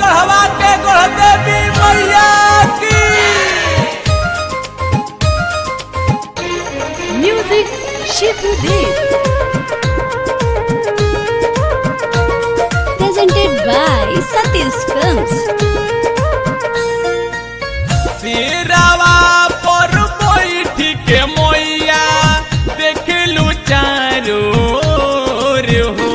गढ़वा के गढ़ देवी मैया की। Music Shivdev presented by Satish Films। सिरावा पर बैठी के मैया देखलू चारो रे हो।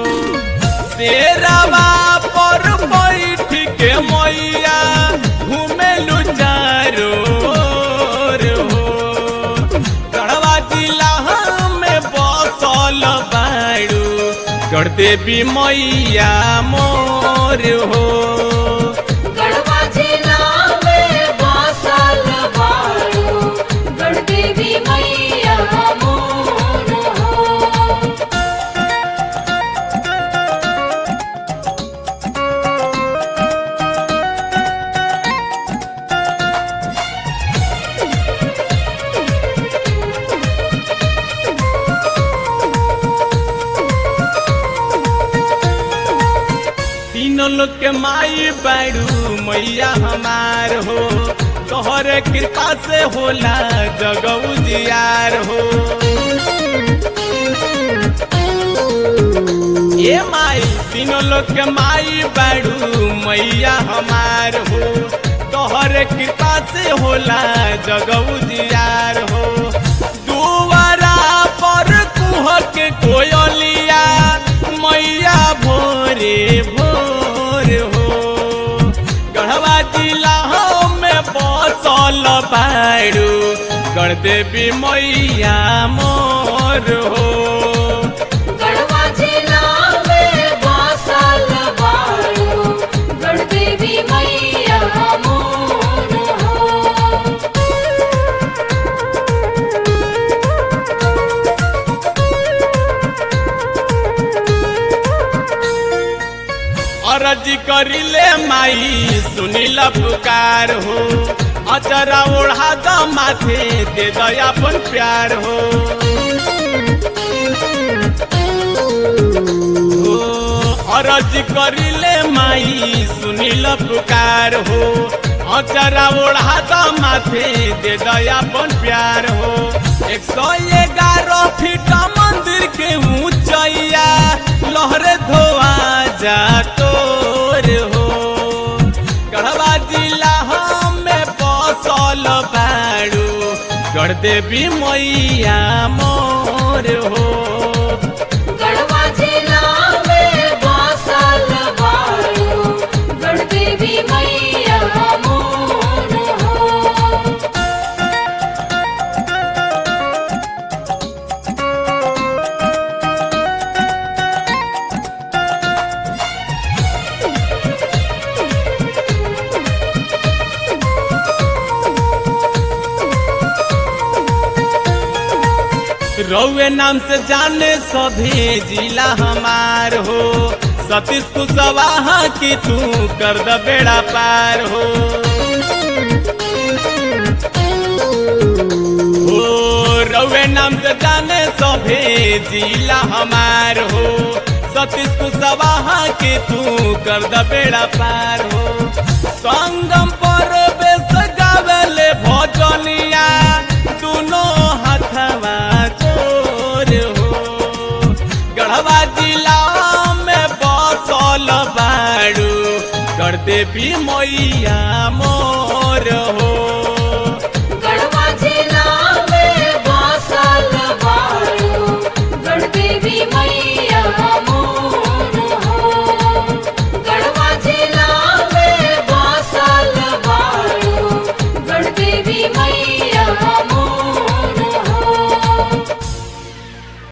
सिरावा पर बैठी के मैया घूमेलू चारो रे हो। गढ़वा जिला में बसल बाड़ू गढ़ देवी मैया मोर हो। गढ़वा जिला में बसल बाड़ू गढ़ देवी मैया मोर हो। तीनों लोग के माई बाड़ू मैया हमार हो। तोहरे कृपा से होला जगऊ जियार हो। ये माई तीनों लोग के माई बाड़ू मैया हमार हो। तोहरे कृपा से होला जगऊ जियार हो। दुआरा पर कुह के कोयलिया मैया भोरे भोर हो। गढ़वा जिला में बसल बाड़ू गढ़ देवी मैया मोर हो। गढ़वा जिला में बसल बाड़ू गढ़ देवी मैया मोर हो। अरज करिले माई सुनील पुकार हो। अचरा ओढ़ा द माथे दे दयापन प्यार हो। अरज करिले माई सुनील पुकार हो। अचरा ओढ़ा द माथे दे दयापन प्यार हो। 111 फीट मंदिर के ऊंचैया लहरे धोआ जा तोर हो। गढ़वा जिला में बसल बाड़ू गढ़ देवी मैया मोर हो। गढ़वा जिला में बसल बाड़ू गढ़ देवी मैया मोर हो। रउए नाम से जाने सभी जिला हमार हो। सतीश कुशवाहा की तू कर द बेड़ा पार हो। रउए नाम से जाने सभी जिला हमार हो। सतीश कुशवाहा की तू कर द बेड़ा पार हो। संगम पर बेस गावेले भजनिया दोनों हाथवा चोर हो। गढ़वा जिला में बसल बाड़ू गढ़ देवी मैया मोर हो। गढ़वा जिला में बसल बाड़ू गढ़ देवी मैया